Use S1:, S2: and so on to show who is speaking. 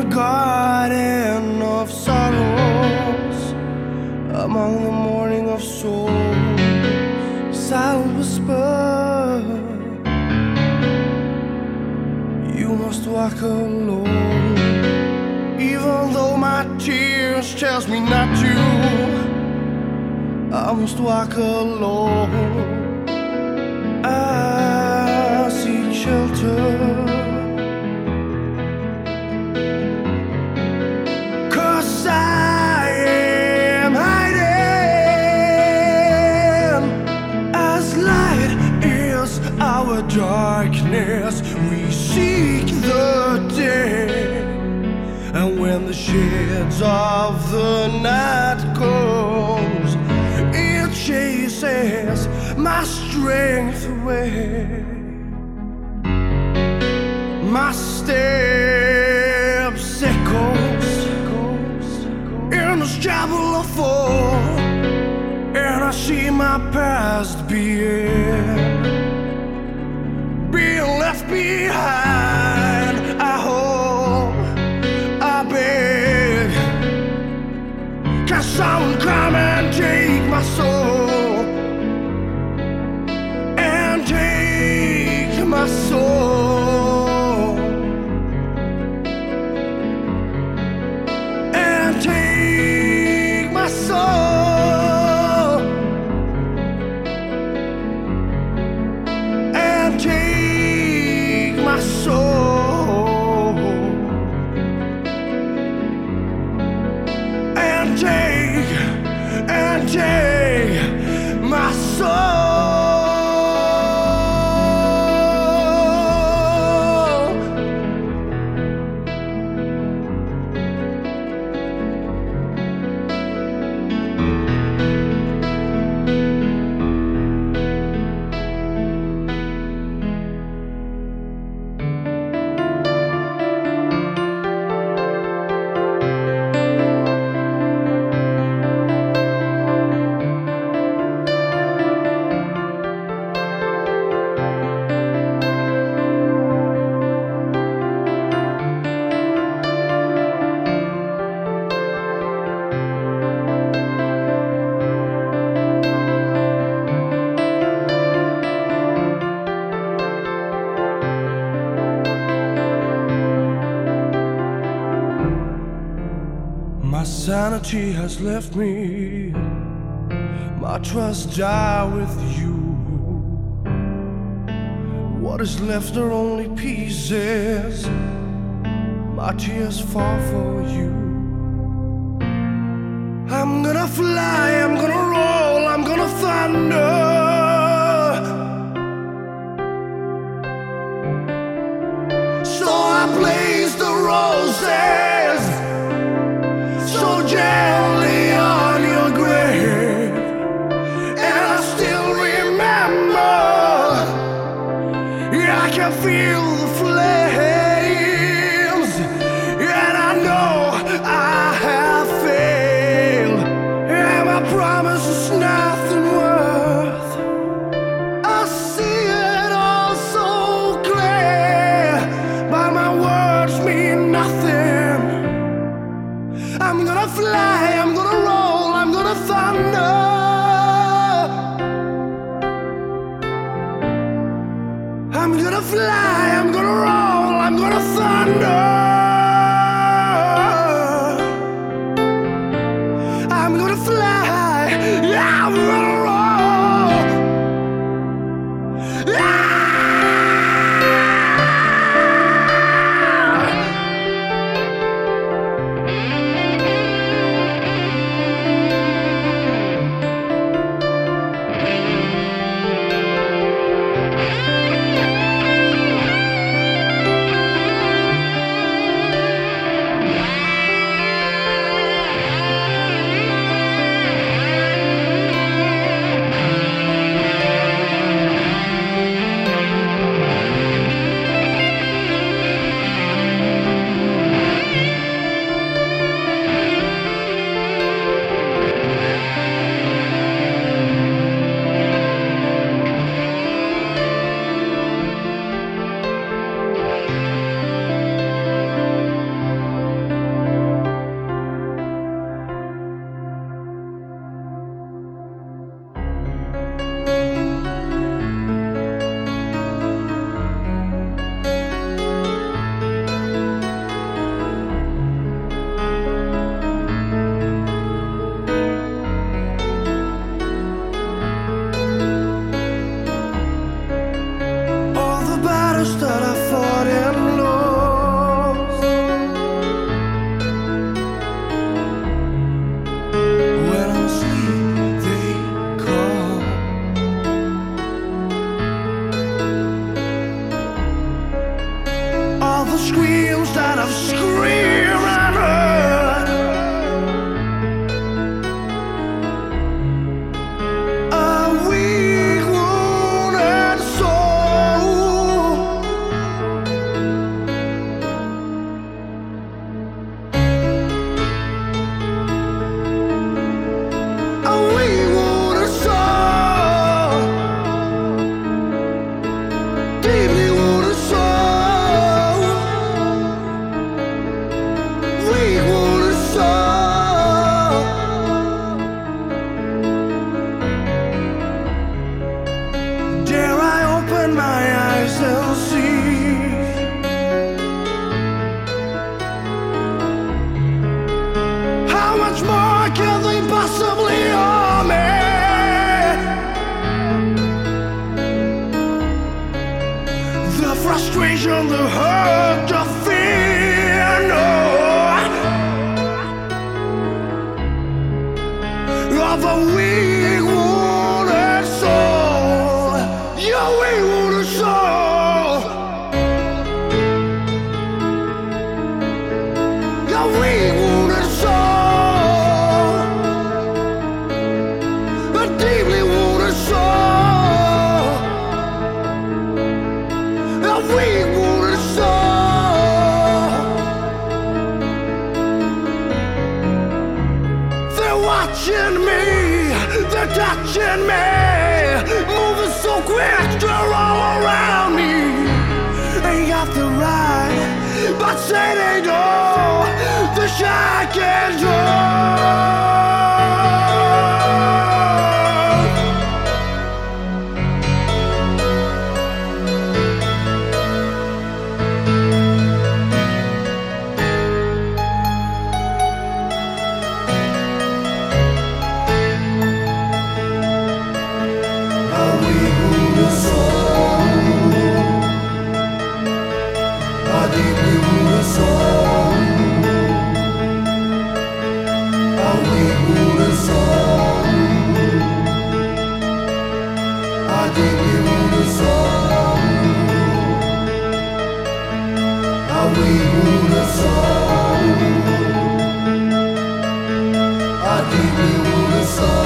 S1: garden of sorrows, among the morning of souls, silent whisper, you must walk alone. Even though my tears tells me not to, I must walk alone. I seek shelter, 'cause I am hiding. As light is our darkness, we seek the day. And when the shades of the night comes, it chases my strength away. My steps echoes in this chapel of fall, and I see my past being left behind. I hope, I beg, can someone come and take my soul, and take my soul, and take my soul, and take my soul, and take my soul. My sanity has left me, my trust died with you. What is left are only pieces, my tears fall for you. I'm gonna fly, I'm gonna roll, I'm gonna thunder. So I place the roses so gently on your grave, and I still remember, yeah, I can feel the flames, and I know I have failed, and my promise is nothing worth. I see it all so clear, but my words mean nothing. I'm gonna fly, I'm gonna roll, I'm gonna thunder. I'm gonna fly, I'm gonna roll, I'm gonna thunder. I'm gonna fly, yeah, I'm gonna roll. Yeah. the screams that I've screamed and heard. A weak, wounded soul. A weak, wounded soul. Deeply wounded soul. Weak, wounded soul. Dare I open my eyes and see how much more can they possibly harm me? The frustration, the hurt, the fear, no, of a weak, wounded soul. Your weak, wounded soul. Your weak, wounded soul. A deeply wounded soul. A weak, wounded soul. They're watching me, they're touching me, moving so quick, they're all around me. Ain't got the right, but say they know the shot can do. I deeply wounded soul.